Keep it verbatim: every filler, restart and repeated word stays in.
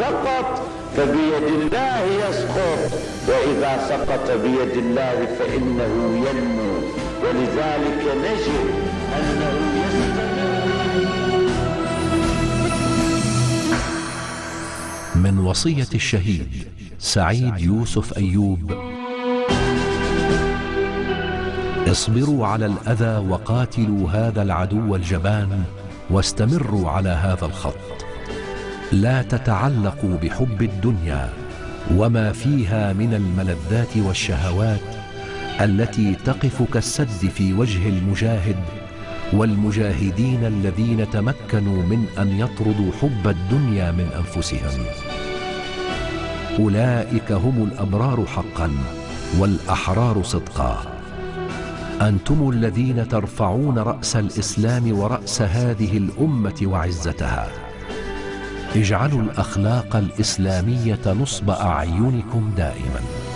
سقط فبيد الله يسقط، وإذا سقط بيد الله فإنه ينمو. ولذلك نجد أنه من وصية الشهيد سعيد يوسف أيوب: اصبروا على الأذى وقاتلوا هذا العدو الجبان، واستمروا على هذا الخط. لا تتعلقوا بحب الدنيا وما فيها من الملذات والشهوات التي تقف كالسد في وجه المجاهد والمجاهدين الذين تمكنوا من أن يطردوا حب الدنيا من أنفسهم. أولئك هم الأبرار حقا والأحرار صدقا. أنتم الذين ترفعون رأس الإسلام ورأس هذه الأمة وعزتها. اجعلوا الأخلاق الإسلامية نصب أعينكم دائما.